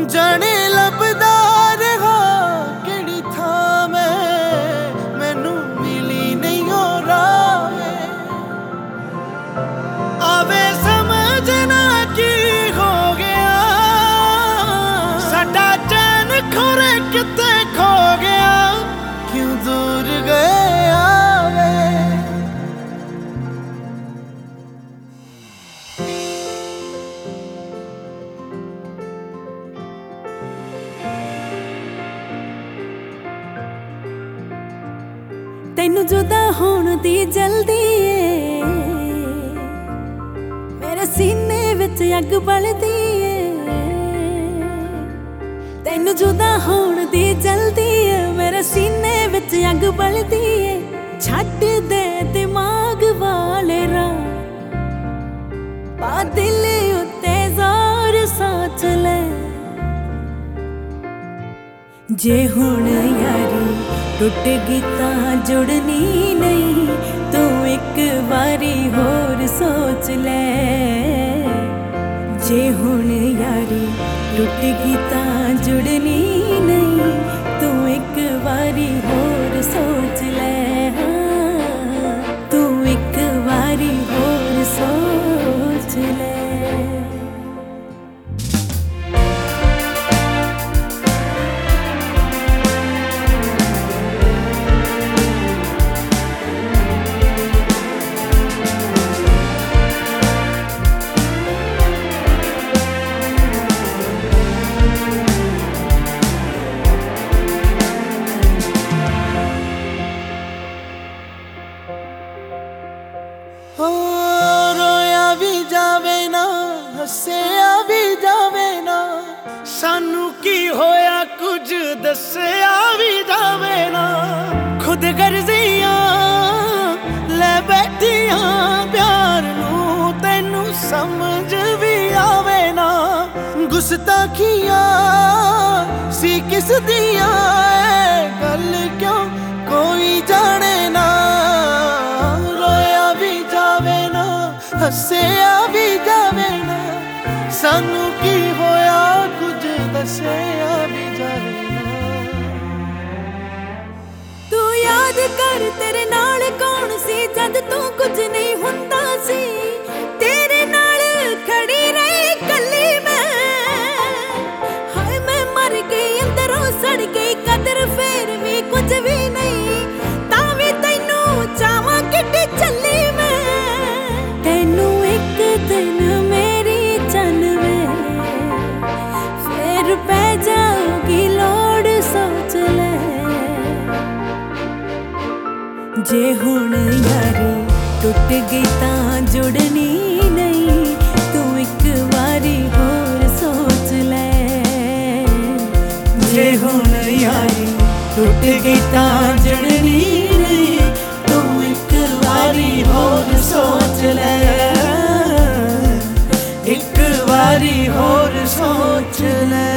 ਜਾਣੇ ਲੱਭਦਾ ਰਿਹਾ ਕਿਹੜੀ ਥਾਂ ਮੈਨੂੰ ਮਿਲੀ ਨਹੀਂ ਉਹ ਰਾਹ ਆਵੇ ਸਮਝ ਨਾ ਕੀ ਹੋ ਗਿਆ ਸਾਡਾ ਚੈਨ ਖੋਰੇ ਕਿਤੇ ਖੋ ਗਿਆ ਕਿਉਂ ਦੂਰ ਗਿਆ ਵੇ ਤੈਨੂੰ ਜੁਦਾ ਹੋਣ ਦੀ ਜਲਦੀ ਏ ਮੇਰੇ ਸੀਨੇ ਵਿੱਚ ਅੱਗ ਬਲਦੀ ਏ ਤੈਨੂੰ ਜੁਦਾ ਹੋਣ ਦੀ ਜਲਦੀ ਏ ਮੇਰੇ ਸੀਨੇ ਵਿੱਚ ਅੱਗ ਬਲਦੀ ਏ ਛੱਡ ਦੇ ਦਿਮਾਗ ਵਾਲੇ ਰਾਹ ਪਾ ਦਿਲ ਉੱਤੇ ਜ਼ੋਰ ਸੋਚ ਲੈ ਜੇ ਹੁਣ ਯਾਰੀ ਟੁੱਟ ਗਈ ਤਾਂ ਜੁੜਨੀ ਨਹੀਂ ਤੂੰ ਇੱਕ ਵਾਰੀ ਹੋਰ ਸੋਚ ਲੈ ਜੇ ਹੁਣ ਯਾਰੀ ਟੁੱਟ ਗਈ ਤਾਂ ਜੁੜਨੀ ਨਹੀਂ ਤੂੰ ਇੱਕ ਵਾਰੀ ਹੋਰ ਸੋਚ ਲੈ ਤੂੰ ਇੱਕ ਵਾਰੀ ਹੋਰ ਸੋਚ ਲੈ ਰੋਇਆ ਵੀ ਜਾਵੇ ਨਾ ਹੱਸਿਆ ਵੀ ਜਾਵੇ ਨਾ ਸਾਨੂੰ ਕੀ ਹੋਇਆ ਕੁਝ ਦੱਸਿਆ ਵੀ ਜਾਵੇ ਨਾ ਖੁਦ ਗਰਜ਼ੀਆਂ ਲੈ ਬੈਠੀਆਂ ਪਿਆਰ ਨੂੰ ਤੈਨੂੰ ਸਮਝ ਵੀ ਆਵੇ ਨਾ ਗੁਸਤਾਖੀਆਂ ਸੀ ਕਿਸ ਦੀਆਂ ਗੱਲ ਕਿਉਂ ਕੋਈ ਜਾਣੇ ਨਾ ਹੱਸਿਆ ਵੀ ਜਾਵੇ ਨਾ ਸਾਨੂੰ ਕੀ ਹੋਇਆ ਕੁਝ ਦੱਸਿਆ ਵੀ ਜਾਵੇ ਨਾ ਤੂੰ ਯਾਦ ਕਰ ਤੇਰੇ ਨਾਲ ਕੌਣ ਸੀ ਜਦ ਤੂੰ ਕੁਝ ਨਹੀਂ ਹੁੰਦਾ ਸੀ ਤੇਰੇ ਨਾਲ ਖੜੀ ਰਹੀ ਕੱਲੀ ਮੈਂ ਹਾਏ ਮੈਂ ਮਰ ਗਈ ਅੰਦਰੋਂ ਸੜ ਗਈ ਕਦਰ ਫੇਰ ਵੀ ਕੁਝ ਵੀ ਨਹੀਂ ਤਾਂ ਵੀ ਤੈਨੂੰ ਚਾਹਾਂ ਕਿੱਡੀ ਚੱਲੀ ਮੈਂ ਤੈਨੂੰ ਇੱਕ ਦਿਨ ਮੇਰੀ ਚੰਨਵੇ ਫੇਰ ਪੈ ਜਾਊਗੀ ਲੋੜ ਸੋਚ ਲੈ ਜੇ ਹੁਣ ਯਾਰੀ ਟੁੱਟ ਗਈ ਤਾਂ ਜੁੜਨੀ ਨਹੀਂ ਤੂੰ ਇੱਕ ਵਾਰੀ ਹੋਰ ਸੋਚ ਲੈ ਜੇ ਹੁਣ ਯਾਰੀ ਟੁੱਟ ਗਈ ਤਾਂ ਜੁੜਨੀ ਨਹੀਂ ਤੂੰ ਇੱਕ ਵਾਰੀ ਹੋਰ ਸੋਚ ਲੈ ਇੱਕ ਵਾਰੀ ਹੋਰ ਸੋਚ ਲੈ